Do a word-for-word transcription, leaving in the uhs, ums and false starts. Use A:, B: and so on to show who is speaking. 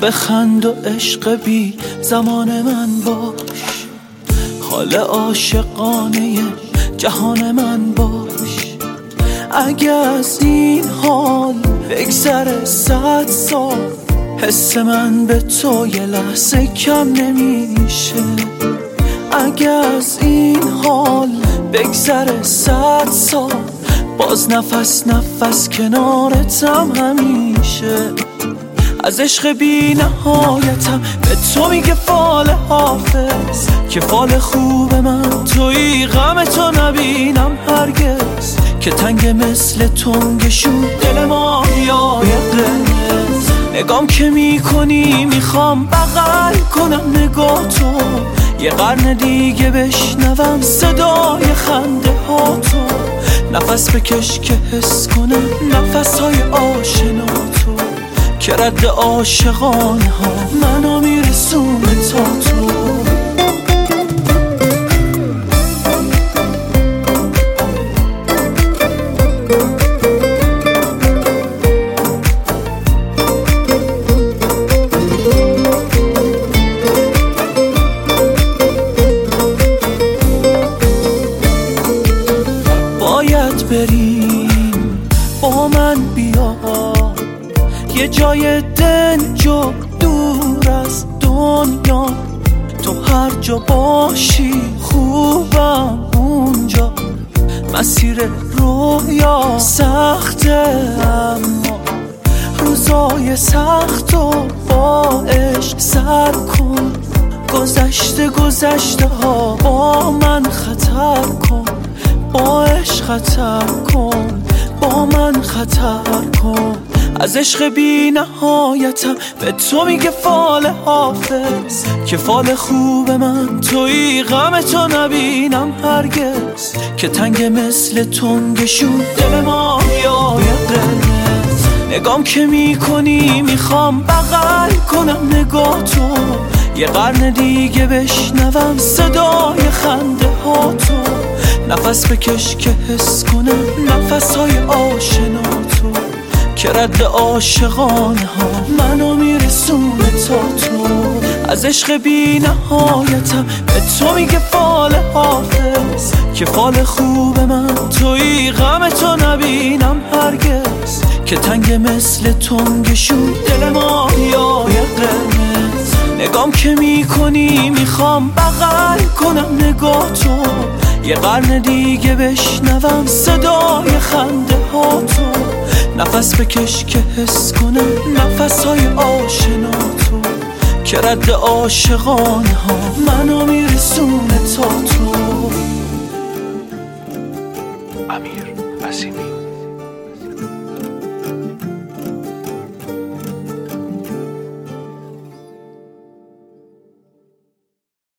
A: بخند و عشق بی زمان من باش، حال عاشقانه جهان من باش. اگه از این حال بگذره صد سال، حس من به تو یه لحظه کم نمیشه. اگه از این حال بگذره صد سال، باز نفس نفس کنارتم همیشه. از عشق بی نهایتم به تو میگه فال حافظ، که فال خوب من توی غم تو نبینم هرگز. که تنگ مثل تنگشون دل ما یای قرمز، نگام که میکنی میخوام بغل کنم نگاه تو، یه قرن دیگه بشنوم صدای خنده ها تو. نفس بکش که حس کنم نفس های آشنا تو، که رد عاشقانه ها منو میرسونه تا تو. باید بریم با من بیا، یه جای دنج و دور از دنیا. تو هر جا باشی خوبم اونجا. مسیر رویا سخته اما روزای سخت و با عشق سر کن. گذشته گذشته ها با من خطر کن، با عشق خطر کن، با من خطر کن. از عشق بی نهایتم به تو میگه فال حافظ، که فال خوب من توی غم تو نبینم هرگز. که تنگ مثل تنگشون دل ما یای قرمز، نگام که میکنی میخوام بغل کنم نگاه تو، یه قرن دیگه بشنوم صدای خنده ها تو. نفس بکش که حس کنم نفس های آشنا تو، که رد عاشقانه ها منو میرسونه تا تو. از عشق بی نهایتم به تو میگه فال حافظ، که فال خوب من توی غم تو نبینم هرگز. که تنگ مثل تنگشون دل ما یای قرمز، نگام که میکنی میخوام بغل کنم نگاه تو، یه قرن دیگه بشنوم صدای خنده ها تو. نفس بکش که حس کنم نفس های آشنا تو، که رد عاشقانه ها منو میرسونه تا تو.
B: امیر عظیمی.